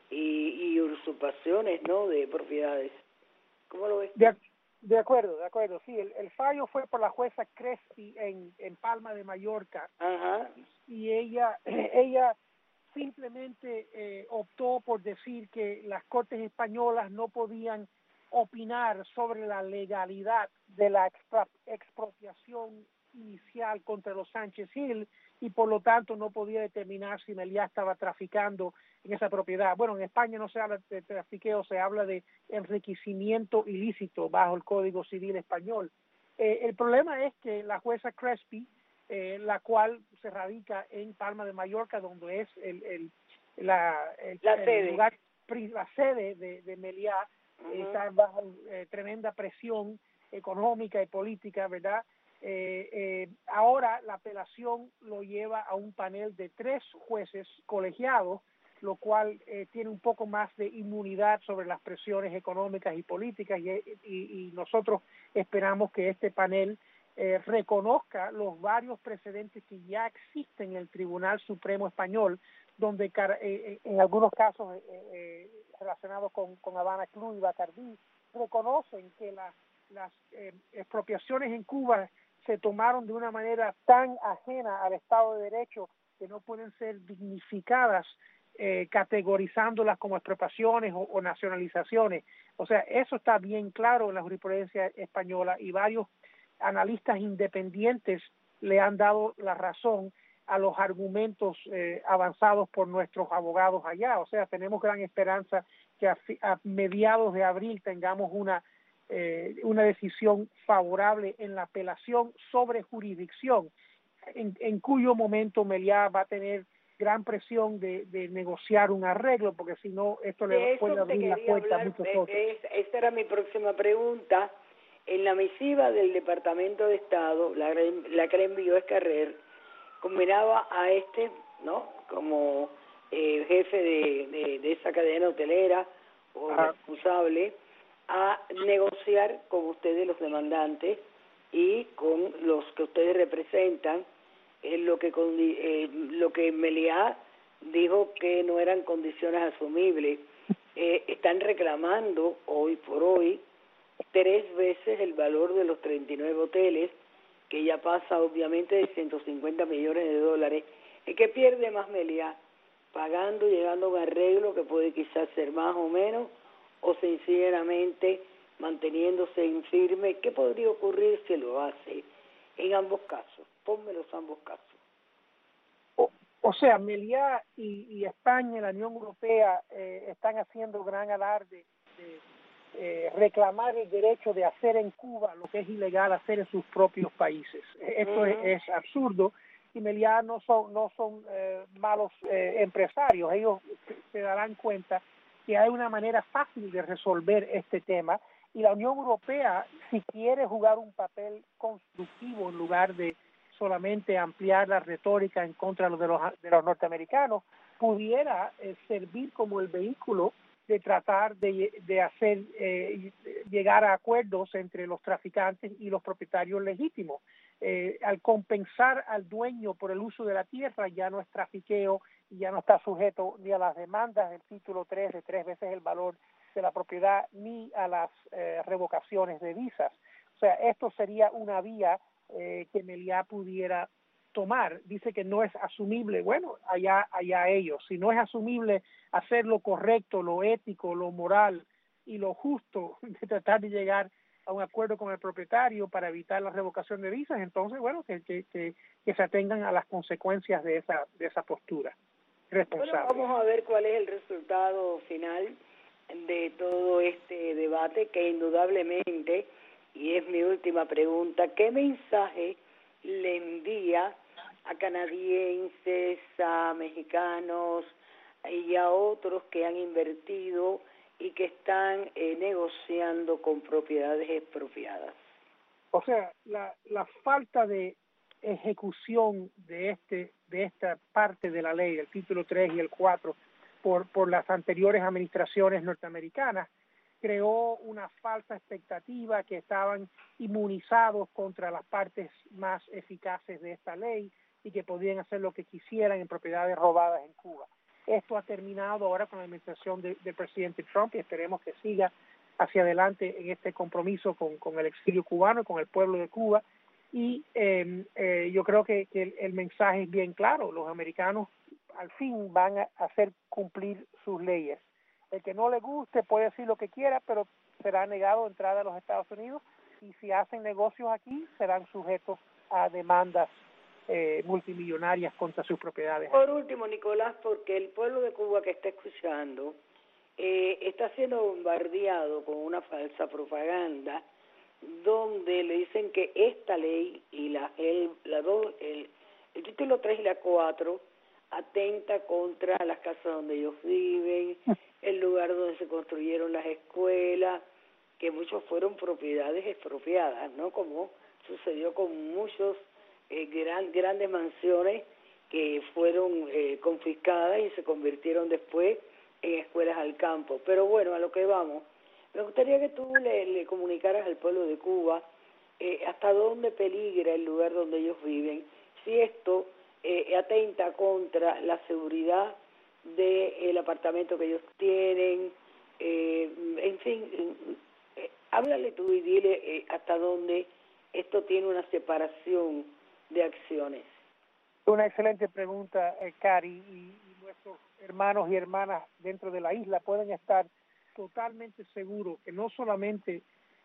[SPEAKER 2] y, y usurpaciones, ¿no?, de propiedades? ¿Cómo lo ves?
[SPEAKER 8] De, de acuerdo, de acuerdo, sí, el, el fallo fue por la jueza Crespi en, en Palma de Mallorca.
[SPEAKER 2] Ajá.
[SPEAKER 8] Y ella, ella simplemente eh, optó por decir que las Cortes españolas no podían opinar sobre la legalidad de la expro expropiación inicial contra los Sánchez Hill, y por lo tanto no podía determinar si Meliá estaba traficando en esa propiedad. Bueno, en España no se habla de trafiqueo, se habla de enriquecimiento ilícito bajo el Código Civil español. Eh, el problema es que la jueza Crespi, eh, la cual se radica en Palma de Mallorca, donde es el, el, la, el,
[SPEAKER 2] la
[SPEAKER 8] el
[SPEAKER 2] sede,
[SPEAKER 8] lugar, la sede de, de Meliá, uh-huh. está bajo eh, tremenda presión económica y política, ¿verdad? Eh, eh, ahora la apelación lo lleva a un panel de tres jueces colegiados, lo cual eh, tiene un poco más de inmunidad sobre las presiones económicas y políticas, y, y, y nosotros esperamos que este panel eh, reconozca los varios precedentes que ya existen en el Tribunal Supremo Español, donde eh, en algunos casos eh, eh, relacionados con, con Habana Club y Bacardí reconocen que la, las eh, expropiaciones en Cuba se tomaron de una manera tan ajena al Estado de Derecho que no pueden ser dignificadas eh, categorizándolas como expropiaciones o, o nacionalizaciones. O sea, eso está bien claro en la jurisprudencia española, y varios analistas independientes le han dado la razón a los argumentos eh, avanzados por nuestros abogados allá. O sea, tenemos gran esperanza que a, a mediados de abril tengamos una Eh, una decisión favorable en la apelación sobre jurisdicción, en, en cuyo momento Meliá va a tener gran presión de, de negociar un arreglo, porque si no, esto
[SPEAKER 2] de
[SPEAKER 8] le puede abrir la puerta
[SPEAKER 2] hablar,
[SPEAKER 8] a muchos
[SPEAKER 2] eh,
[SPEAKER 8] otros.
[SPEAKER 2] Es, esta era mi próxima pregunta. En la misiva del Departamento de Estado, la, la que le envió Escarrer, combinaba a este, ¿no?, como eh, jefe de, de, de esa cadena hotelera o ah. responsable, a negociar con ustedes los demandantes y con los que ustedes representan eh, lo que eh, lo que Meliá dijo que no eran condiciones asumibles. Eh, están reclamando hoy por hoy tres veces el valor de los treinta y nueve hoteles, que ya pasa obviamente de ciento cincuenta millones de dólares. ¿Y qué pierde más Meliá? Pagando, llegando a un arreglo que puede quizás ser más o menos, o sencillamente manteniéndose en firme. ¿Qué podría ocurrir si lo hace? En ambos casos, ponme los ambos casos.
[SPEAKER 8] O, o sea, Meliá y, y España y la Unión Europea eh, están haciendo gran alarde de, eh, reclamar el derecho de hacer en Cuba lo que es ilegal hacer en sus propios países. Esto uh-huh. es, es absurdo, y Meliá no son, no son eh, malos eh, empresarios. Ellos se darán cuenta que hay una manera fácil de resolver este tema, y la Unión Europea, si quiere jugar un papel constructivo en lugar de solamente ampliar la retórica en contra de los, de los norteamericanos, pudiera eh, servir como el vehículo de tratar de, de hacer eh, llegar a acuerdos entre los traficantes y los propietarios legítimos. Eh, al compensar al dueño por el uso de la tierra, ya no es trafiqueo y ya no está sujeto ni a las demandas del título tres de tres veces el valor de la propiedad, ni a las eh, revocaciones de visas. O sea, esto sería una vía eh, que Meliá pudiera tomar. Dice que no es asumible. Bueno, allá, allá ellos. Si no es asumible hacer lo correcto, lo ético, lo moral y lo justo de tratar de llegar a un acuerdo con el propietario para evitar la revocación de visas, entonces, bueno, que, que, que, que se atengan a las consecuencias de esa, de esa postura responsable.
[SPEAKER 2] Bueno, vamos a ver cuál es el resultado final de todo este debate, que indudablemente, y es mi última pregunta, ¿qué mensaje le envía a canadienses, a mexicanos y a otros que han invertido y que están eh, negociando con propiedades expropiadas?
[SPEAKER 8] O sea, la, la falta de ejecución de este de esta parte de la ley, el título tres y el cuatro, por, por las anteriores administraciones norteamericanas, creó una falsa expectativa que estaban inmunizados contra las partes más eficaces de esta ley y que podían hacer lo que quisieran en propiedades robadas en Cuba. Esto ha terminado ahora con la administración de, del presidente Trump, y esperemos que siga hacia adelante en este compromiso con, con el exilio cubano y con el pueblo de Cuba. Y eh, eh, yo creo que, que el, el mensaje es bien claro. Los americanos al fin van a hacer cumplir sus leyes. El que no le guste puede decir lo que quiera, pero será negado entrada a los Estados Unidos, y si hacen negocios aquí serán sujetos a demandas eh, multimillonarias contra sus propiedades.
[SPEAKER 2] Por último, Nicolás, porque el pueblo de Cuba que está escuchando eh, está siendo bombardeado con una falsa propaganda donde le dicen que esta ley y la el, la do, el, el título tres y la cuatro atenta contra las casas donde ellos viven, el lugar donde se construyeron las escuelas, que muchos fueron propiedades expropiadas, ¿no? Como sucedió con muchos eh, gran, grandes mansiones que fueron eh, confiscadas y se convirtieron después en escuelas al campo. Pero bueno, a lo que vamos, me gustaría que tú le, le comunicaras al pueblo de Cuba eh, hasta dónde peligra el lugar donde ellos viven, si esto eh, atenta contra la seguridad del apartamento que ellos tienen, eh, en fin, eh, háblale tú y dile eh, hasta dónde esto tiene una separación de acciones.
[SPEAKER 8] Una excelente pregunta, eh, Cari, y, y nuestros hermanos y hermanas dentro de la isla pueden estar totalmente seguros que no solamente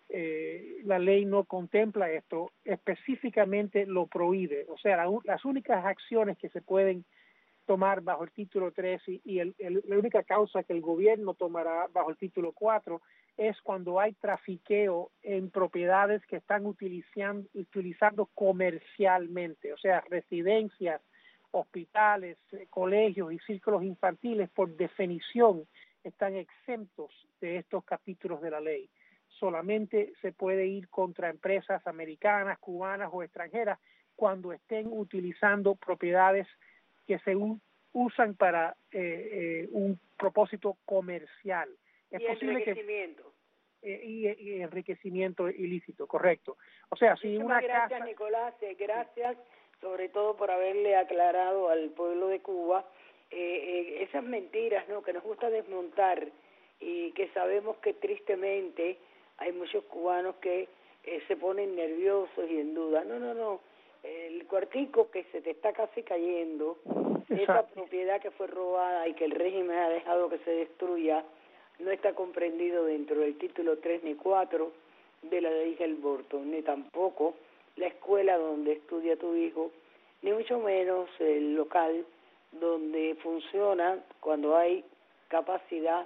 [SPEAKER 8] eh, la ley no contempla esto, específicamente lo prohíbe. O sea, la, las únicas acciones que se pueden tomar bajo el título tres y, y el, el, la única causa que el gobierno tomará bajo el título cuatro es cuando hay trafiqueo en propiedades que están utilizando, utilizando comercialmente, o sea, residencias, hospitales, eh, colegios y círculos infantiles, por definición están exentos de estos capítulos de la ley. Solamente se puede ir contra empresas americanas, cubanas o extranjeras cuando estén utilizando propiedades que se usan para eh, eh, un propósito comercial. Es
[SPEAKER 2] y
[SPEAKER 8] posible
[SPEAKER 2] enriquecimiento.
[SPEAKER 8] Que, eh, y, y enriquecimiento ilícito, correcto. O sea, si
[SPEAKER 2] Muchísimas
[SPEAKER 8] una
[SPEAKER 2] gracias,
[SPEAKER 8] casa...
[SPEAKER 2] Nicolás, eh, gracias sobre todo por haberle aclarado al pueblo de Cuba eh, eh, esas mentiras, ¿no?, que nos gusta desmontar y que sabemos que tristemente hay muchos cubanos que eh, se ponen nerviosos y en duda. No, no, no. El cuartico que se te está casi cayendo, exacto, esa propiedad que fue robada y que el régimen ha dejado que se destruya, no está comprendido dentro del título tres ni cuatro de la ley del aborto, ni tampoco la escuela donde estudia tu hijo, ni mucho menos el local donde funciona cuando hay capacidad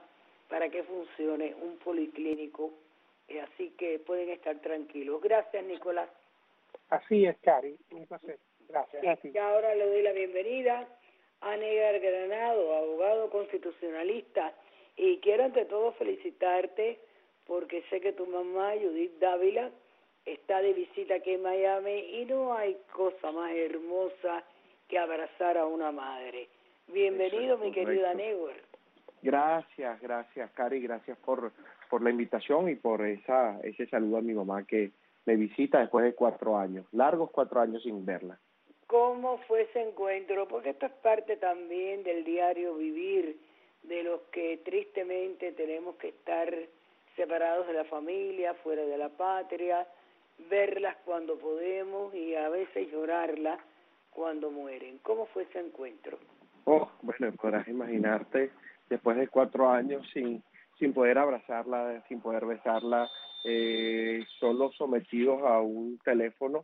[SPEAKER 2] para que funcione un policlínico. Eh, así que pueden estar tranquilos. Gracias, Nicolás.
[SPEAKER 8] Así es, Cari. Un placer. Gracias.
[SPEAKER 2] Y ahora le doy la bienvenida a Anígar Granado, abogado constitucionalista. Y quiero ante todo felicitarte porque sé que tu mamá, Judith Dávila, está de visita aquí en Miami y no hay cosa más hermosa que abrazar a una madre. Bienvenido, mi querida Anígar.
[SPEAKER 17] Gracias, gracias, Cari, gracias por por la invitación y por esa ese saludo a mi mamá que me visita después de cuatro años, largos cuatro años sin verla.
[SPEAKER 2] ¿Cómo fue ese encuentro? Porque esto es parte también del diario vivir de los que tristemente tenemos que estar separados de la familia, fuera de la patria, verlas cuando podemos y a veces llorarlas cuando mueren. ¿Cómo fue ese encuentro?
[SPEAKER 17] Oh, bueno, podrás imaginarte, después de cuatro años sin sin poder abrazarla, sin poder besarla, eh, solo sometidos a un teléfono.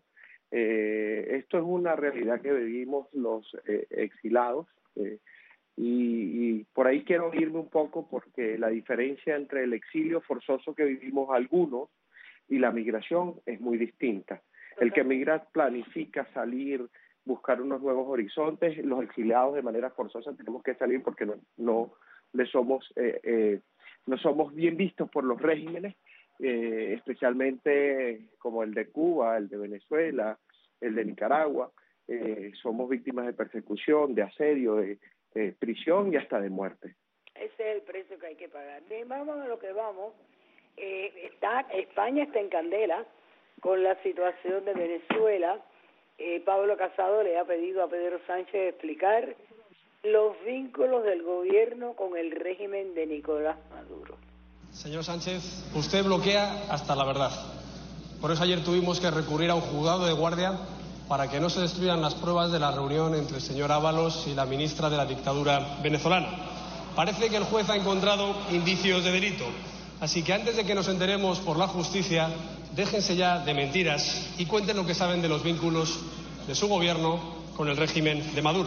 [SPEAKER 17] Eh, esto es una realidad que vivimos los eh, exilados eh, y, y por ahí quiero irme un poco porque la diferencia entre el exilio forzoso que vivimos algunos y la migración es muy distinta. El que migra planifica salir, buscar unos nuevos horizontes. Los exiliados de manera forzosa tenemos que salir porque no, no le somos eh, eh, no somos bien vistos por los regímenes, eh, especialmente como el de Cuba, el de Venezuela, el de Nicaragua. Eh, somos víctimas de persecución, de asedio, de, de prisión y hasta de muerte.
[SPEAKER 2] Ese es el precio que hay que pagar. Y vamos a lo que vamos. Eh, está, España está en candela con la situación de Venezuela. Eh, Pablo Casado le ha pedido a Pedro Sánchez explicar los vínculos del gobierno con el régimen de Nicolás Maduro.
[SPEAKER 18] Señor Sánchez, usted bloquea hasta la verdad. Por eso ayer tuvimos que recurrir a un juzgado de guardia para que no se destruyan las pruebas de la reunión entre el señor Ábalos y la ministra de la dictadura venezolana. Parece que el juez ha encontrado indicios de delito. Así que antes de que nos enteremos por la justicia, déjense ya de mentiras y cuenten lo que saben de los vínculos de su gobierno con el régimen de Maduro.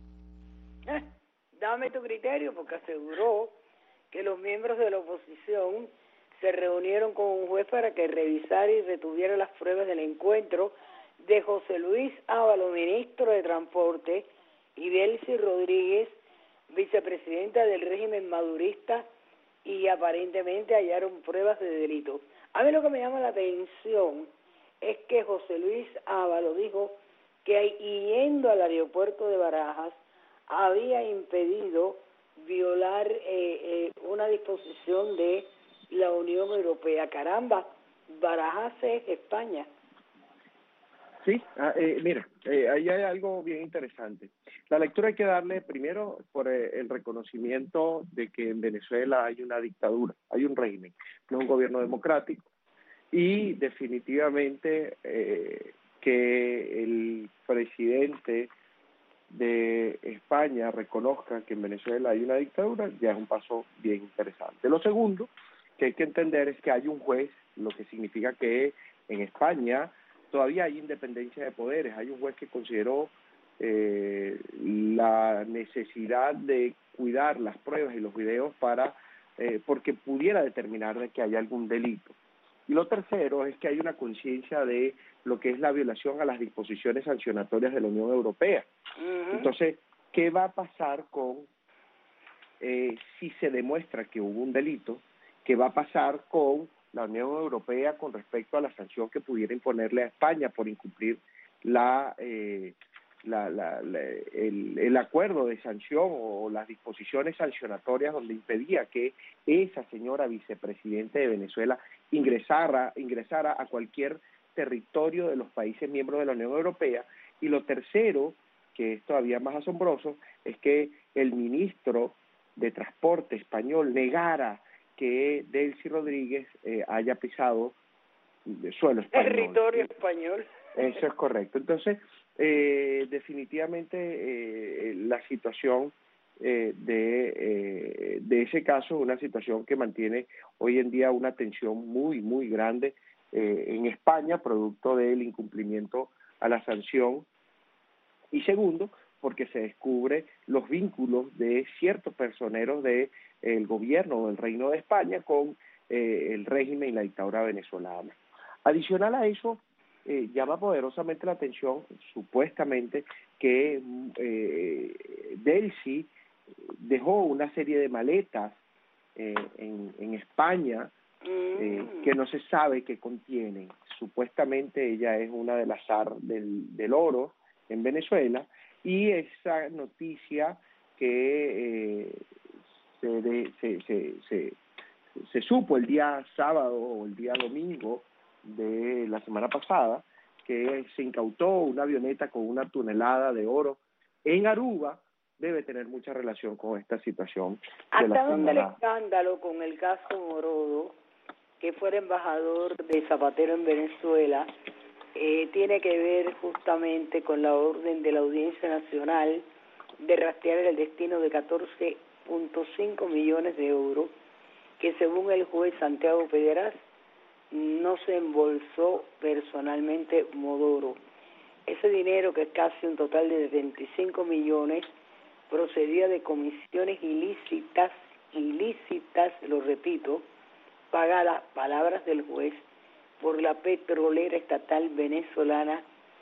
[SPEAKER 2] Eh, dame tu criterio, porque aseguró que los miembros de la oposición se reunieron con un juez para que revisara y retuviera las pruebas del encuentro de José Luis Ábalos, ministro de Transporte, y Delcy Rodríguez, vicepresidenta del régimen madurista, y aparentemente hallaron pruebas de delito. A mí lo que me llama la atención es que José Luis Ábalos dijo que yendo al aeropuerto de Barajas había impedido violar eh, eh, una disposición de la Unión Europea. Caramba, Barajas es España.
[SPEAKER 17] Sí, eh, mira, eh, ahí hay algo bien interesante. La lectura hay que darle primero por eh, el reconocimiento de que en Venezuela hay una dictadura, hay un régimen, no es un gobierno democrático, y definitivamente eh, que el presidente de España reconozca que en Venezuela hay una dictadura, ya es un paso bien interesante. Lo segundo que hay que entender es que hay un juez, lo que significa que en España todavía hay independencia de poderes. Hay un juez que consideró eh, la necesidad de cuidar las pruebas y los videos para eh, porque pudiera determinar de que hay algún delito. Y lo tercero es que hay una conciencia de lo que es la violación a las disposiciones sancionatorias de la Unión Europea. Uh-huh. Entonces, ¿qué va a pasar con eh, si se demuestra que hubo un delito? ¿Qué va a pasar con la Unión Europea con respecto a la sanción que pudiera imponerle a España por incumplir la, eh, la, la, la el, el acuerdo de sanción o las disposiciones sancionatorias donde impedía que esa señora vicepresidente de Venezuela ingresara, ingresara a cualquier territorio de los países miembros de la Unión Europea? Y lo tercero, que es todavía más asombroso, es que el ministro de Transporte español negara que Delcy Rodríguez eh, haya pisado de suelo español.
[SPEAKER 2] Territorio español.
[SPEAKER 17] Eso es correcto. Entonces, eh, definitivamente eh, la situación eh, de, eh, de ese caso es una situación que mantiene hoy en día una tensión muy, muy grande eh, en España, producto del incumplimiento a la sanción. Y segundo, porque se descubre los vínculos de ciertos personeros de el gobierno del Reino de España con eh, el régimen y la dictadura venezolana. Adicional a eso, eh, llama poderosamente la atención, supuestamente, que eh, Delcy dejó una serie de maletas eh, en, en España eh, que no se sabe qué contienen. Supuestamente ella es una de las zar del, del oro en Venezuela, y esa noticia que eh, se, de, se, se, se, se supo el día sábado o el día domingo de la semana pasada, que se incautó una avioneta con una tonelada de oro en Aruba, debe tener mucha relación con esta situación.
[SPEAKER 2] ¿Hasta dónde el escándalo con el caso Morodo, que fue el embajador de Zapatero en Venezuela, eh, tiene que ver justamente con la orden de la Audiencia Nacional de rastrear el destino de catorce punto cinco millones de euros que, según el juez Santiago Federas, no se embolsó personalmente Modoro? Ese dinero, que es casi un total de veinticinco millones, procedía de comisiones ilícitas, ilícitas, lo repito, pagadas, palabras del juez, por la petrolera estatal venezolana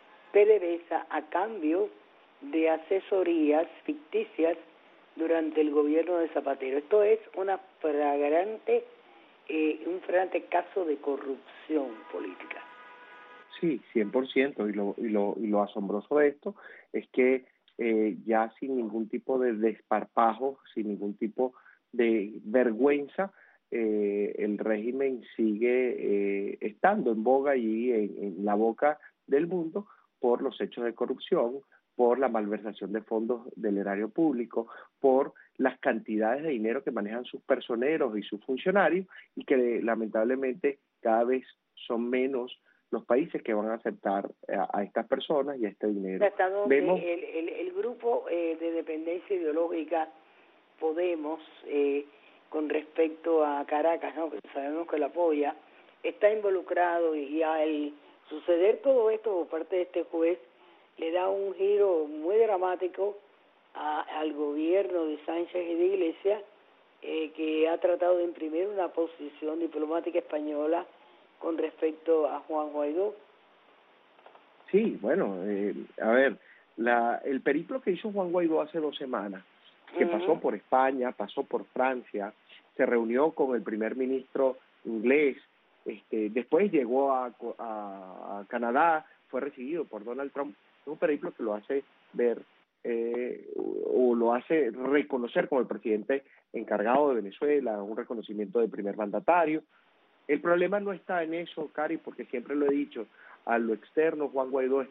[SPEAKER 2] PDVSA a cambio de asesorías ficticias durante el gobierno de Zapatero. Esto es una flagrante, eh, un flagrante caso de corrupción política.
[SPEAKER 17] Sí, cien por ciento, y lo, y lo, y lo asombroso de esto es que eh, ya sin ningún tipo de desparpajo, sin ningún tipo de vergüenza, eh, el régimen sigue eh, estando en boga y en, en la boca del mundo por los hechos de corrupción, por la malversación de fondos del erario público, por las cantidades de dinero que manejan sus personeros y sus funcionarios, y que lamentablemente cada vez son menos los países que van a aceptar a, a estas personas y a este dinero.
[SPEAKER 2] Hasta donde
[SPEAKER 17] Vemos
[SPEAKER 2] el, el, el grupo eh, de dependencia ideológica Podemos, eh, con respecto a Caracas, ¿no?, que sabemos que la apoya, está involucrado, y al suceder todo esto por parte de este juez, le da un giro muy dramático a, al gobierno de Sánchez y de Iglesias, eh, que ha tratado de imprimir una posición diplomática española con respecto a Juan Guaidó.
[SPEAKER 17] Sí, bueno, eh, a ver, la, el periplo que hizo Juan Guaidó hace dos semanas, que uh-huh. pasó por España, pasó por Francia, se reunió con el primer ministro inglés, este, después llegó a, a, a Canadá, fue recibido por Donald Trump. Es un periplo que lo hace ver eh, o, o lo hace reconocer como el presidente encargado de Venezuela, un reconocimiento del primer mandatario. El problema no está en eso, Cari, porque siempre lo he dicho, a lo externo Juan Guaidó